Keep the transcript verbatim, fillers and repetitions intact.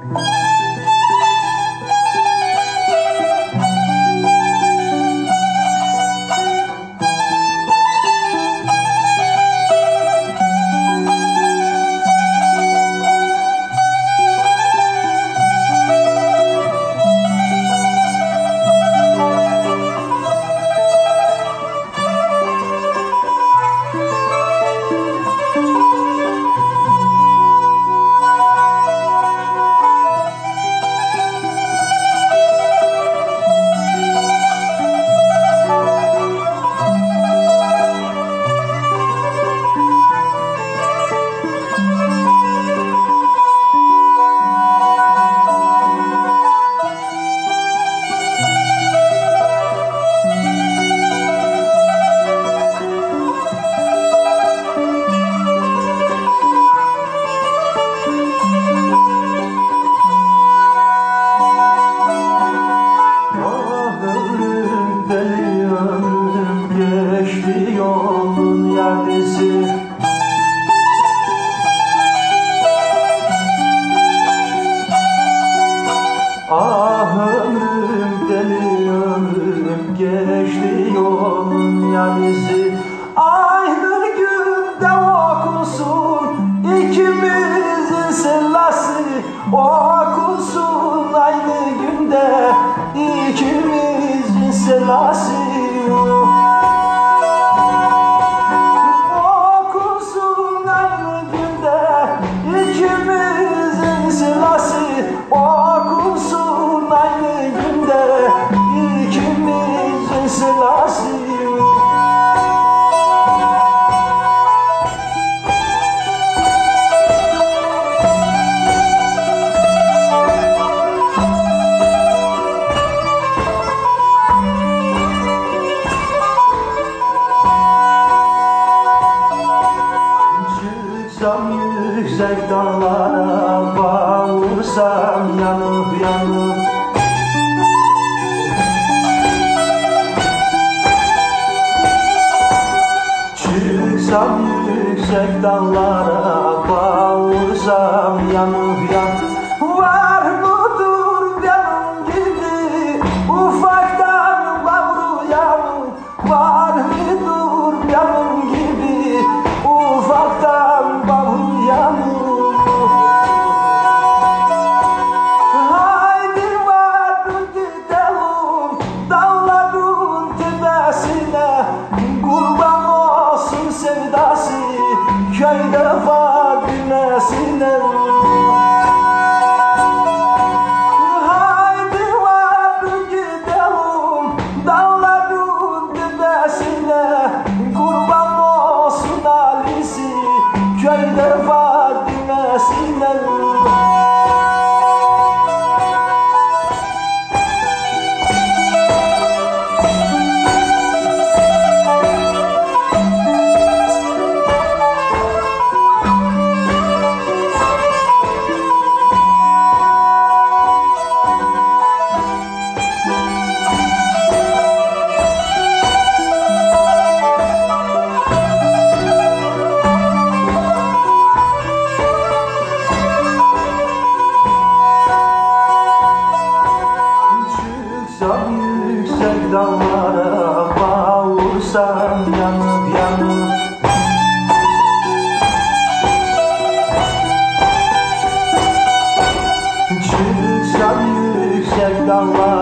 Ah ömrüm deli ömrüm geçti yolun yarısı. Aynı günde okunsun ikimizin sırası, okunsun aynı günde ikimizin sırası. Okunsun aynı günde ikimizin sırası, okunsun aynı günde ikimizin sırası. Çıksam yüksek dağlara, bağırsam yanıp yanıp, çıksam yüksek dağlara, bağırsam yanıp yanıp. Var mıdır benim gibi ufaktan bağırıyan? Var mıdır benim gibi ufaktan bağırıyan? Haydi varın gidelim dağların tepesine, kurban olsun sevdası köyde Fadime'sine. Haydi varın gidelim dağların tepesine, kurban olsun Ali'si köyde Fadime'sine. Çıksam yüksek dağlara, bağırsam yanıp yanıp, çıksam yüksek dağlara,